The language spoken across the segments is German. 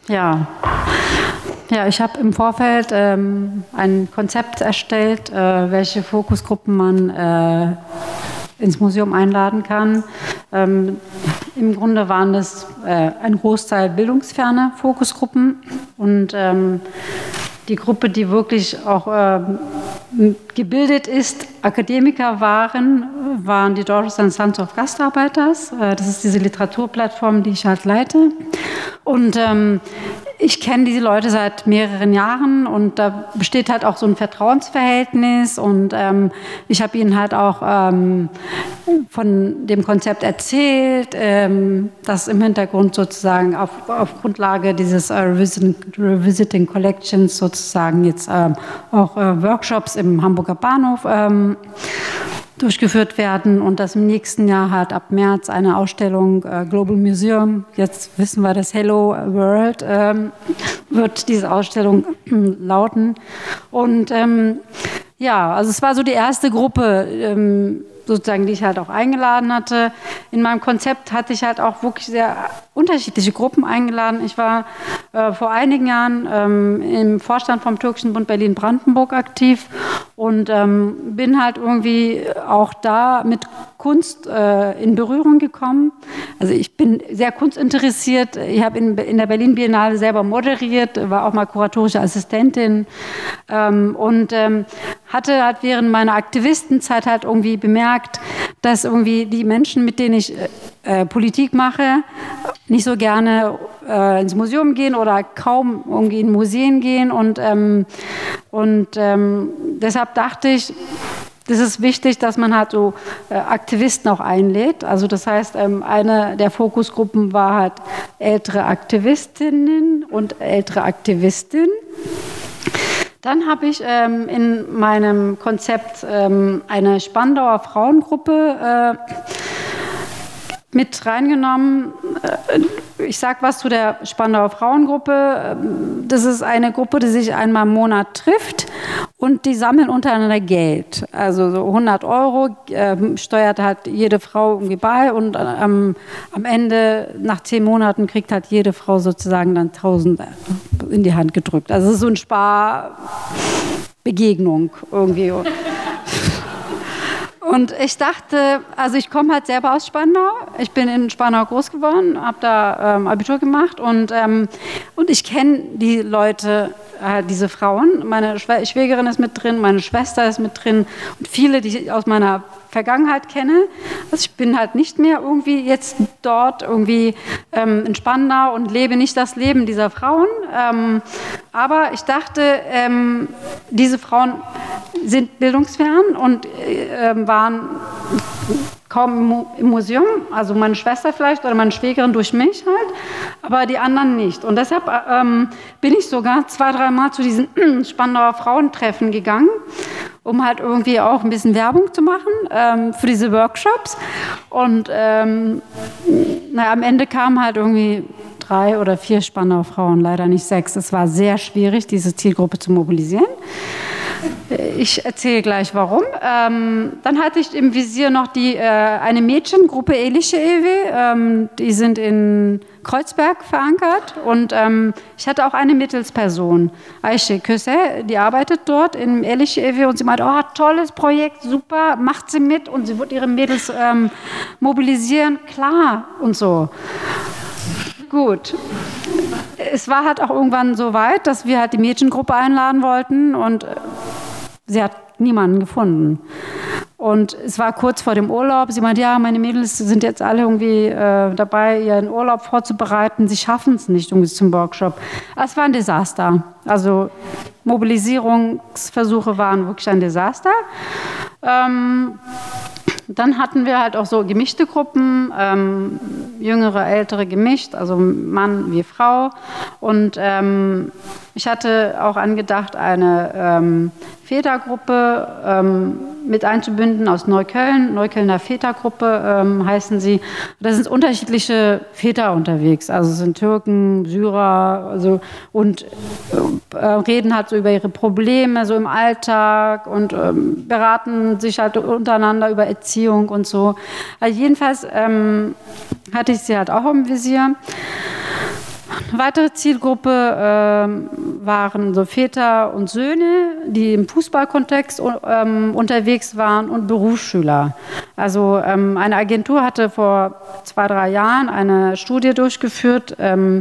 Ja. Ja, ich habe im Vorfeld ein Konzept erstellt, welche Fokusgruppen man ins Museum einladen kann. Im Grunde waren das ein Großteil bildungsferne Fokusgruppen und die Gruppe, die wirklich auch gebildet ist, Akademiker waren die Daughters and Sons of Gastarbeiters. Das ist diese Literaturplattform, die ich halt leite. Und ich kenne diese Leute seit mehreren Jahren und da besteht halt auch so ein Vertrauensverhältnis und ich habe ihnen halt auch von dem Konzept erzählt, das im Hintergrund sozusagen auf Grundlage dieses Revisiting Collections sozusagen jetzt auch Workshops im Hamburger Bahnhof durchgeführt werden und dass im nächsten Jahr halt ab März eine Ausstellung Global Museum, jetzt wissen wir das Hello World, wird diese Ausstellung lauten. Und ja, also es war so die erste Gruppe, sozusagen, die ich halt auch eingeladen hatte. In meinem Konzept hatte ich halt auch wirklich sehr unterschiedliche Gruppen eingeladen. Ich war vor einigen Jahren im Vorstand vom Türkischen Bund Berlin-Brandenburg aktiv und bin halt irgendwie auch da mit Kunst in Berührung gekommen. Also ich bin sehr kunstinteressiert. Ich habe in der Berlin Biennale selber moderiert, war auch mal kuratorische Assistentin und hatte halt während meiner Aktivistenzeit halt irgendwie bemerkt, dass irgendwie die Menschen, mit denen ich Politik mache, nicht so gerne ins Museum gehen oder kaum irgendwie in Museen gehen und deshalb dachte ich, das ist wichtig, dass man halt so Aktivisten auch einlädt. Also das heißt, eine der Fokusgruppen war halt ältere Aktivistinnen und ältere Aktivisten. Dann habe ich in meinem Konzept eine Spandauer Frauengruppe mit reingenommen. Ich sage was zu der Spandauer Frauengruppe. Das ist eine Gruppe, die sich einmal im Monat trifft und die sammeln untereinander Geld. Also so 100 € steuert halt jede Frau irgendwie bei und am Ende, nach 10 Monaten, kriegt halt jede Frau sozusagen dann 1000 in die Hand gedrückt. Also es ist so eine Sparbegegnung irgendwie. Und ich dachte, also ich komme halt selber aus Spandau. Ich bin in Spandau groß geworden, habe da Abitur gemacht und ich kenne die Leute, diese Frauen. Meine Schwägerin ist mit drin, meine Schwester ist mit drin und viele, die ich aus meiner Vergangenheit kenne. Also ich bin halt nicht mehr irgendwie jetzt dort irgendwie in Spandau und lebe nicht das Leben dieser Frauen. Aber ich dachte, diese Frauen sind bildungsfern und waren kaum im Museum, also meine Schwester vielleicht oder meine Schwägerin durch mich halt, aber die anderen nicht. Und deshalb bin ich sogar 2-3 Mal zu diesen Spandauer Frauentreffen gegangen, um halt irgendwie auch ein bisschen Werbung zu machen für diese Workshops. Und am Ende kamen halt irgendwie 3 oder 4 Spandauer Frauen, leider nicht 6. Es war sehr schwierig, diese Zielgruppe zu mobilisieren. Ich erzähle gleich, warum. Dann hatte ich im Visier noch eine Mädchengruppe, Elische Ewe. Die sind in Kreuzberg verankert. Und ich hatte auch eine Mittelsperson, Ayşe Köse, die arbeitet dort in Elische Ewe. Und sie meinte, oh, tolles Projekt, super, macht sie mit. Und sie wird ihre Mädels mobilisieren, klar und so. Gut. Es war halt auch irgendwann so weit, dass wir halt die Mädchengruppe einladen wollten und sie hat niemanden gefunden. Und es war kurz vor dem Urlaub. Sie meinte, ja, meine Mädels sind jetzt alle irgendwie dabei, ihren Urlaub vorzubereiten. Sie schaffen es nicht irgendwie zum Workshop. Es war ein Desaster. Also Mobilisierungsversuche waren wirklich ein Desaster. Dann hatten wir halt auch so gemischte Gruppen, jüngere, ältere gemischt, also Mann wie Frau. Und ich hatte auch angedacht, eine Vätergruppe mit einzubinden aus Neukölln, Neuköllner Vätergruppe heißen sie. Da sind unterschiedliche Väter unterwegs, also es sind Türken, Syrer, also und reden halt so über ihre Probleme so im Alltag und beraten sich halt untereinander über Erziehung und so. Also jedenfalls hatte ich sie halt auch im Visier. Eine weitere Zielgruppe waren so Väter und Söhne, die im Fußballkontext unterwegs waren und Berufsschüler. Also eine Agentur hatte vor 2-3 Jahren eine Studie durchgeführt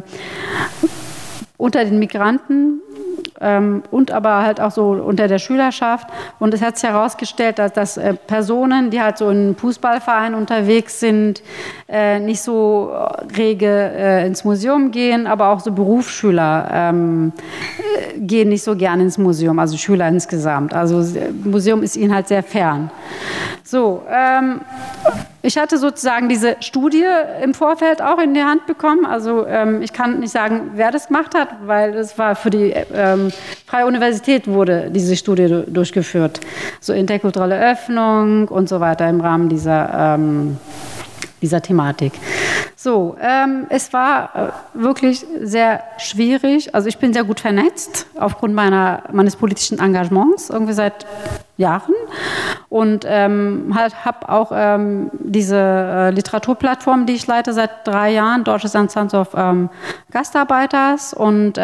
unter den Migranten und aber halt auch so unter der Schülerschaft. Und es hat sich herausgestellt, dass Personen, die halt so in Fußballvereinen unterwegs sind, nicht so rege ins Museum gehen, aber auch so Berufsschüler gehen nicht so gerne ins Museum, also Schüler insgesamt. Also Museum ist ihnen halt sehr fern. So, ich hatte sozusagen diese Studie im Vorfeld auch in die Hand bekommen. Also ich kann nicht sagen, wer das gemacht hat, weil es war für die Freie Universität wurde diese Studie durchgeführt. So interkulturelle Öffnung und so weiter im Rahmen dieser Thematik. So, es war wirklich sehr schwierig. Also ich bin sehr gut vernetzt aufgrund meines politischen Engagements, irgendwie seit Jahren. Und habe auch diese Literaturplattform, die ich leite seit 3 Jahren, Deutsches Sons of Gastarbeiters. Und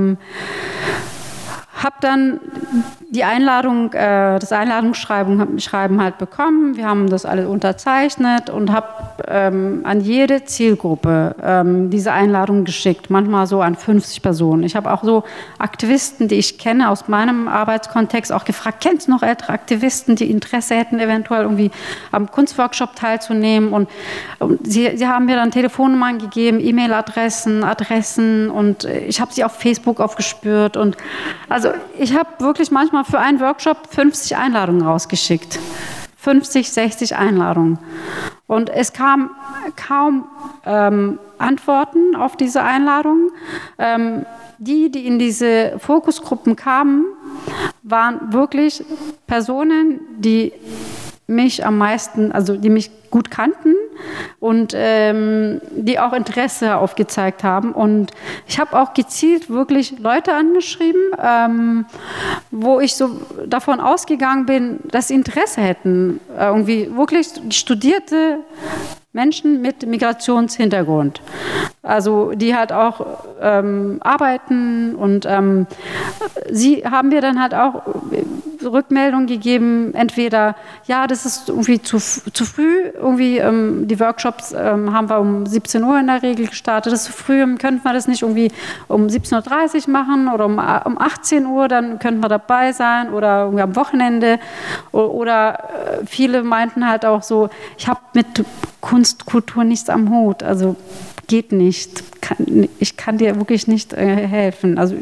habe dann die Einladung, das Einladungsschreiben halt bekommen. Wir haben das alles unterzeichnet und habe an jede Zielgruppe diese Einladung geschickt, manchmal so an 50 Personen. Ich habe auch so Aktivisten, die ich kenne aus meinem Arbeitskontext, auch gefragt, kennst du noch ältere Aktivisten, die Interesse hätten, eventuell irgendwie am Kunstworkshop teilzunehmen? Und sie haben mir dann Telefonnummern gegeben, E-Mail-Adressen, Adressen und ich habe sie auf Facebook aufgespürt. Und also ich habe wirklich manchmal für einen Workshop 50 Einladungen rausgeschickt. 50, 60 Einladungen. Und es kam kaum Antworten auf diese Einladungen. Die in diese Fokusgruppen kamen, waren wirklich Personen, die mich am meisten, also die mich gut kannten und die auch Interesse aufgezeigt haben. Und ich habe auch gezielt wirklich Leute angeschrieben, wo ich so davon ausgegangen bin, dass sie Interesse hätten. Irgendwie wirklich studierte Menschen mit Migrationshintergrund. Also die halt auch arbeiten und sie haben mir dann halt auch Rückmeldungen gegeben, entweder, ja, das ist irgendwie zu früh, irgendwie die Workshops haben wir um 17 Uhr in der Regel gestartet, das ist zu früh, könnten wir das nicht irgendwie um 17.30 Uhr machen oder um 18 Uhr, dann könnten wir dabei sein oder irgendwie am Wochenende oder viele meinten halt auch so, ich habe mit Kunst, Kultur nichts am Hut, also geht nicht, ich kann dir wirklich nicht helfen. Also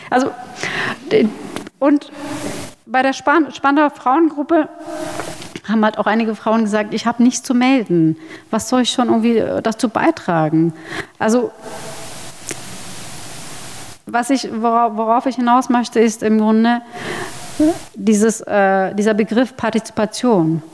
und bei der Spandauer Frauengruppe haben halt auch einige Frauen gesagt, ich habe nichts zu melden. Was soll ich schon irgendwie dazu beitragen? Also worauf ich hinaus möchte, ist im Grunde dieser Begriff Partizipation.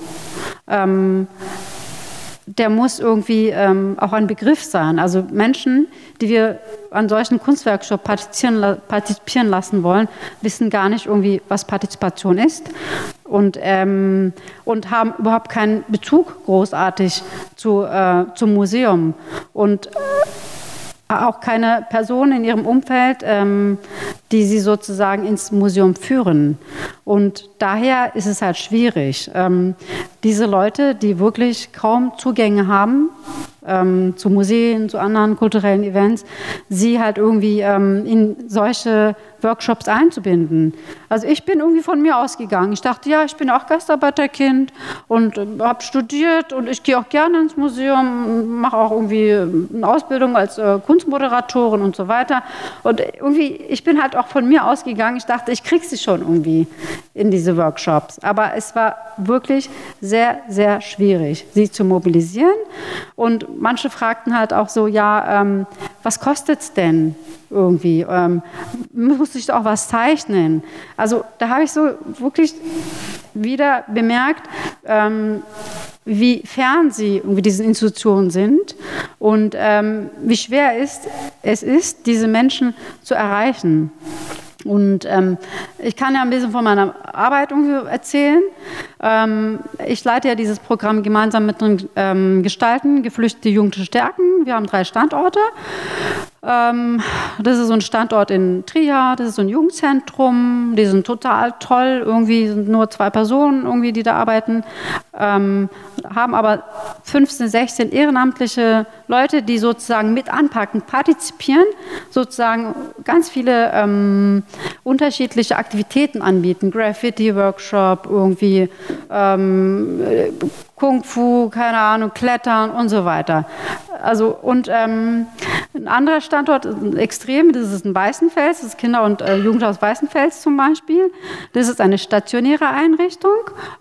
Der muss irgendwie auch ein Begriff sein. Also Menschen, die wir an solchen Kunstworkshops partizipieren lassen wollen, wissen gar nicht irgendwie, was Partizipation ist und haben überhaupt keinen Bezug großartig zum Museum und auch keine Person in ihrem Umfeld, die sie sozusagen ins Museum führen. Und daher ist es halt schwierig. Diese Leute, die wirklich kaum Zugänge haben zu Museen, zu anderen kulturellen Events, sie halt irgendwie in solche Workshops einzubinden. Also ich bin irgendwie von mir ausgegangen. Ich dachte, ja, ich bin auch Gastarbeiterkind und habe studiert und ich gehe auch gerne ins Museum, mache auch irgendwie eine Ausbildung als Kunstmoderatorin und so weiter. Und irgendwie, ich bin halt auch von mir ausgegangen. Ich dachte, ich kriege sie schon irgendwie in diese Workshops. Aber es war wirklich sehr, sehr schwierig, sie zu mobilisieren. Und manche fragten halt auch so, ja, was kostet es denn irgendwie? Muss ich auch was zeichnen? Also da habe ich so wirklich wieder bemerkt, wie fern sie irgendwie diesen Institutionen sind und wie schwer es ist, diese Menschen zu erreichen. Und ich kann ja ein bisschen von meiner Arbeit erzählen. Ich leite ja dieses Programm gemeinsam mit den Gestalten, Geflüchtete Jugendliche stärken. Wir haben 3 Standorte. Das ist so ein Standort in Trier, das ist so ein Jugendzentrum, die sind total toll, irgendwie sind nur 2 Personen, irgendwie, die da arbeiten, haben aber 15, 16 ehrenamtliche Leute, die sozusagen mit anpacken, partizipieren, sozusagen ganz viele unterschiedliche Aktivitäten anbieten, Graffiti-Workshop, irgendwie Kung Fu, keine Ahnung, Klettern und so weiter. Also und ein anderer Standort, extrem, das ist in Weißenfels, das ist Kinder- und Jugendhaus Weißenfels zum Beispiel. Das ist eine stationäre Einrichtung,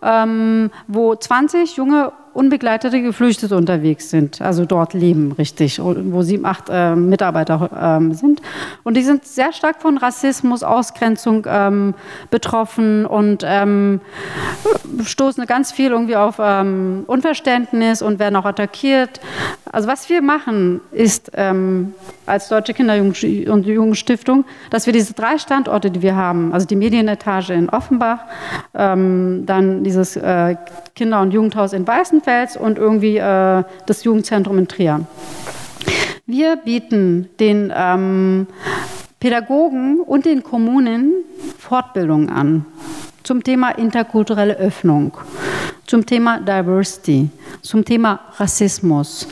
wo 20 junge unbegleitete Geflüchtete unterwegs sind, also dort leben, richtig, wo 7, 8 Mitarbeiter sind. Und die sind sehr stark von Rassismus, Ausgrenzung betroffen und stoßen ganz viel irgendwie auf Unverständnis und werden auch attackiert. Also was wir machen, ist als Deutsche Kinder- und Jugendstiftung, dass wir diese 3 Standorte, die wir haben, also die Medienetage in Offenbach, dann dieses Kinder- und Jugendhaus in Weißenfels und irgendwie das Jugendzentrum in Trier. Wir bieten den Pädagogen und den Kommunen Fortbildungen an zum Thema interkulturelle Öffnung, zum Thema Diversity, zum Thema Rassismus,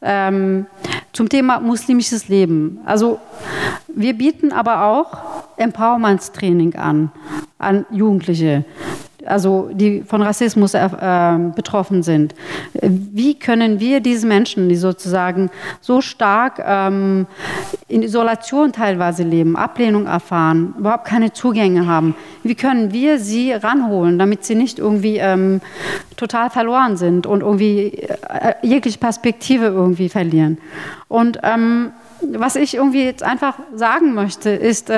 zum Thema muslimisches Leben. Also wir bieten aber auch Empowerment-Training an Jugendliche, also die von Rassismus betroffen sind. Wie können wir diese Menschen, die sozusagen so stark in Isolation teilweise leben, Ablehnung erfahren, überhaupt keine Zugänge haben, wie können wir sie ranholen, damit sie nicht irgendwie total verloren sind und irgendwie jegliche Perspektive irgendwie verlieren? Und was ich irgendwie jetzt einfach sagen möchte, ist,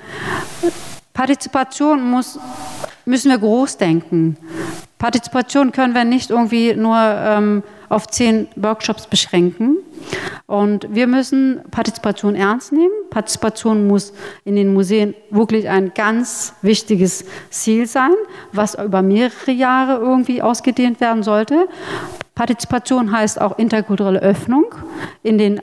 Partizipation müssen wir groß denken. Partizipation können wir nicht irgendwie nur auf 10 Workshops beschränken. Und wir müssen Partizipation ernst nehmen. Partizipation muss in den Museen wirklich ein ganz wichtiges Ziel sein, was über mehrere Jahre irgendwie ausgedehnt werden sollte. Partizipation heißt auch interkulturelle Öffnung in den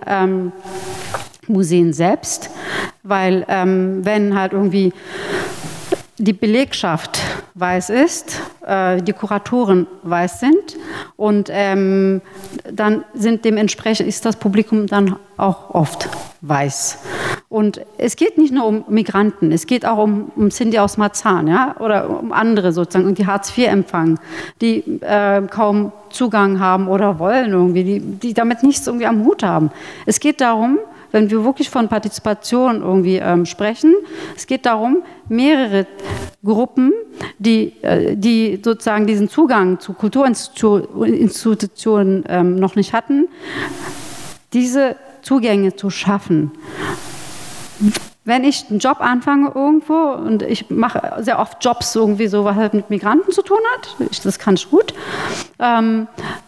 Museen selbst, weil wenn halt irgendwie die Belegschaft weiß ist, die Kuratoren weiß sind und dann sind dementsprechend ist das Publikum dann auch oft weiß. Und es geht nicht nur um Migranten, es geht auch um Cindy aus Marzahn, ja, oder um andere sozusagen, und die Hartz IV empfangen, die kaum Zugang haben oder wollen irgendwie, die damit nichts irgendwie am Hut haben. Es geht darum, wenn wir wirklich von Partizipation irgendwie sprechen, es geht darum, mehrere Gruppen, die sozusagen diesen Zugang zu Kulturinstitutionen noch nicht hatten, diese Zugänge zu schaffen. Wenn ich einen Job anfange irgendwo und ich mache sehr oft Jobs irgendwie so, was halt mit Migranten zu tun hat, das kann ich gut, dann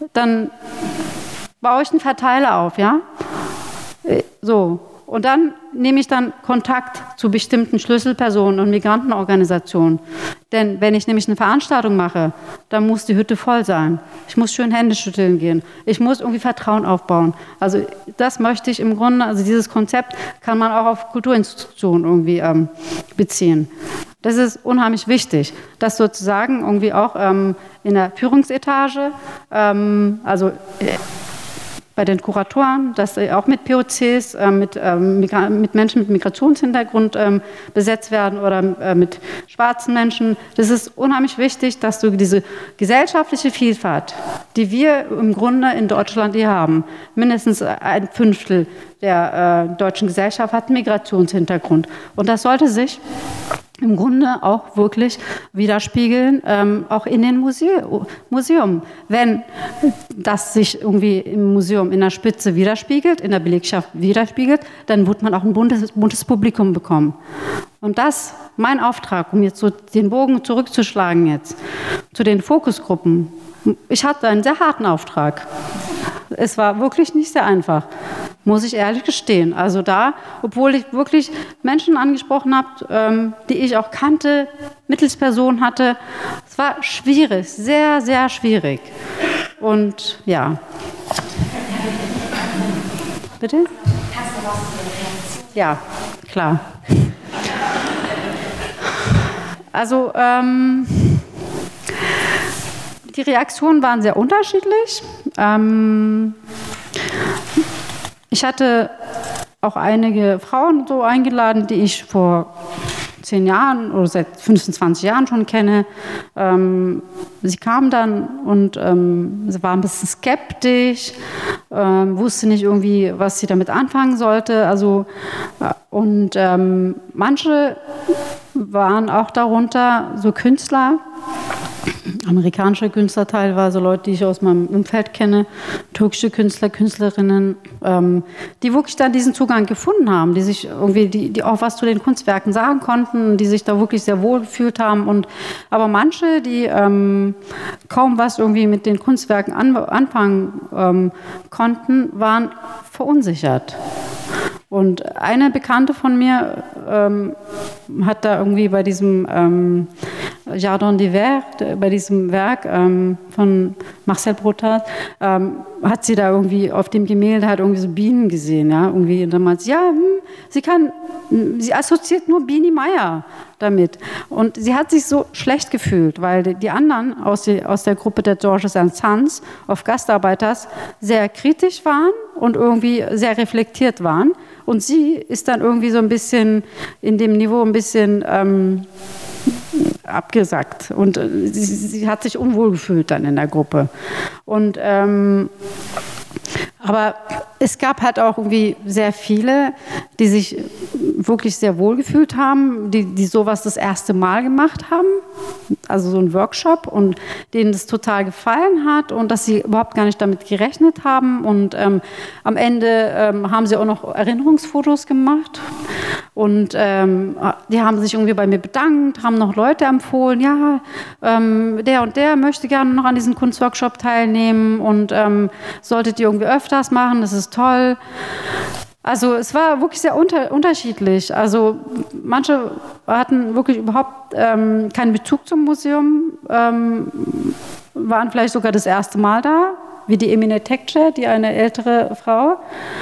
baue ich einen Verteiler auf, ja. So, und dann nehme ich dann Kontakt zu bestimmten Schlüsselpersonen und Migrantenorganisationen. Denn wenn ich nämlich eine Veranstaltung mache, dann muss die Hütte voll sein. Ich muss schön Hände schütteln gehen. Ich muss irgendwie Vertrauen aufbauen. Also das möchte ich im Grunde, also dieses Konzept kann man auch auf Kulturinstitutionen irgendwie beziehen. Das ist unheimlich wichtig, dass sozusagen irgendwie auch in der Führungsetage, also bei den Kuratoren, dass auch mit POCs, mit Menschen mit Migrationshintergrund besetzt werden oder mit schwarzen Menschen. Das ist unheimlich wichtig, dass du diese gesellschaftliche Vielfalt, die wir im Grunde in Deutschland hier haben, mindestens 1/5 der deutschen Gesellschaft hat Migrationshintergrund. Und das sollte sich im Grunde auch wirklich widerspiegeln, auch in den Museum. Wenn das sich irgendwie im Museum in der Spitze widerspiegelt, in der Belegschaft widerspiegelt, dann wird man auch ein buntes Publikum bekommen. Und das, mein Auftrag, um jetzt so den Bogen zurückzuschlagen jetzt, zu den Fokusgruppen. Ich hatte einen sehr harten Auftrag. Es war wirklich nicht sehr einfach, muss ich ehrlich gestehen. Also da, obwohl ich wirklich Menschen angesprochen habe, die ich auch kannte, Mittelspersonen hatte, es war schwierig, sehr, sehr schwierig. Und ja. Bitte? Kannst du was zu den Ja, klar. Also die Reaktionen waren sehr unterschiedlich. Ich hatte auch einige Frauen so eingeladen, die ich vor 10 Jahren oder seit 25 Jahren schon kenne. Sie kamen dann und sie war ein bisschen skeptisch, wusste nicht irgendwie, was sie damit anfangen sollte. Also, und manche waren auch darunter so Künstler, amerikanische Künstler teilweise, Leute, die ich aus meinem Umfeld kenne, türkische Künstler, Künstlerinnen, die wirklich dann diesen Zugang gefunden haben, die sich irgendwie, die auch was zu den Kunstwerken sagen konnten, die sich da wirklich sehr wohl gefühlt haben. Aber manche, die kaum was irgendwie mit den Kunstwerken anfangen konnten, waren verunsichert. Und eine Bekannte von mir hat da irgendwie bei diesem Jardin d'Hiver, bei diesem Werk von Marcel Brotat, hat sie da irgendwie auf dem Gemälde halt irgendwie so Bienen gesehen, ja, irgendwie damals, ja, sie assoziiert nur Biene Meier damit. Und sie hat sich so schlecht gefühlt, weil die anderen aus der Gruppe der Georges & Sons auf Gastarbeiters sehr kritisch waren und irgendwie sehr reflektiert waren. Und sie ist dann irgendwie so ein bisschen in dem Niveau ein bisschen abgesackt. Und sie hat sich unwohl gefühlt dann in der Gruppe. Und aber es gab halt auch irgendwie sehr viele, die sich wirklich sehr wohl gefühlt haben, die sowas das erste Mal gemacht haben, also so ein Workshop, und denen das total gefallen hat und dass sie überhaupt gar nicht damit gerechnet haben. Und am Ende haben sie auch noch Erinnerungsfotos gemacht und die haben sich irgendwie bei mir bedankt, haben noch Leute empfohlen, ja, der und der möchte gerne noch an diesem Kunstworkshop teilnehmen und solltet ihr irgendwie öfters machen, das ist toll. Also es war wirklich sehr unterschiedlich. Also manche hatten wirklich überhaupt keinen Bezug zum Museum, waren vielleicht sogar das erste Mal da, wie die Emine Tekce, die eine ältere Frau.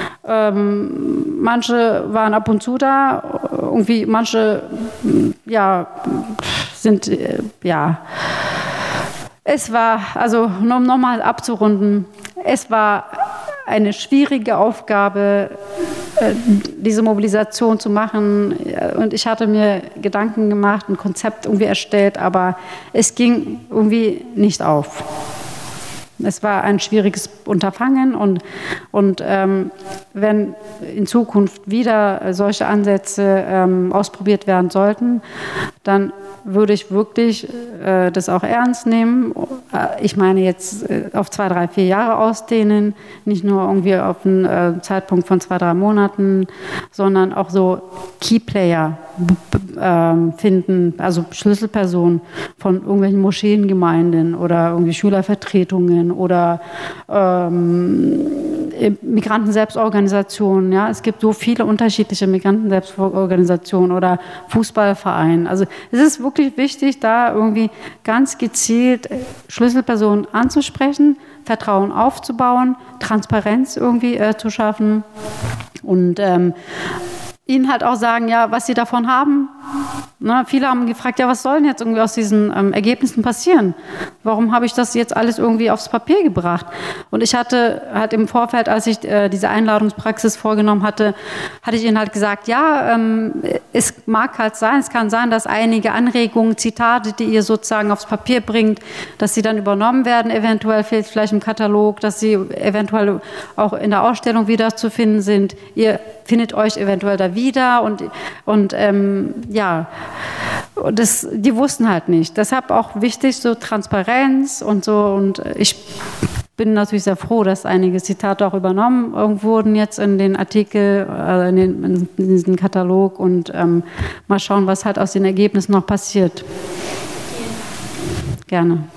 Manche waren ab und zu da, irgendwie manche, ja, sind, ja. Es war, also um nochmal abzurunden, es war eine schwierige Aufgabe, diese Mobilisation zu machen. Und ich hatte mir Gedanken gemacht, ein Konzept irgendwie erstellt, aber es ging irgendwie nicht auf. Es war ein schwieriges Unterfangen und wenn in Zukunft wieder solche Ansätze ausprobiert werden sollten, dann würde ich wirklich das auch ernst nehmen. Ich meine jetzt auf 2, 3, 4 Jahre ausdehnen, nicht nur irgendwie auf einen Zeitpunkt von 2, 3 Monaten, sondern auch so Keyplayer finden, also Schlüsselpersonen von irgendwelchen Moscheengemeinden oder irgendwie Schülervertretungen oder Migranten-Selbstorganisationen. Ja? Es gibt so viele unterschiedliche Migranten-Selbstorganisationen oder Fußballvereine. Also es ist wirklich wichtig, da irgendwie ganz gezielt Schlüsselpersonen anzusprechen, Vertrauen aufzubauen, Transparenz irgendwie zu schaffen und ihnen halt auch sagen, ja, was sie davon haben. Na, viele haben gefragt, ja, was soll denn jetzt irgendwie aus diesen Ergebnissen passieren? Warum habe ich das jetzt alles irgendwie aufs Papier gebracht? Und ich hatte halt im Vorfeld, als ich diese Einladungspraxis vorgenommen hatte, hatte ich ihnen halt gesagt, ja, es mag halt sein, es kann sein, dass einige Anregungen, Zitate, die ihr sozusagen aufs Papier bringt, dass sie dann übernommen werden, eventuell fehlt vielleicht im Katalog, dass sie eventuell auch in der Ausstellung wiederzufinden sind. Ihr findet euch eventuell da wieder und ja, die wussten halt nicht. Deshalb auch wichtig, so Transparenz und so, und ich bin natürlich sehr froh, dass einige Zitate auch übernommen wurden jetzt in den Artikel, in diesen Katalog, und mal schauen, was halt aus den Ergebnissen noch passiert. Gerne.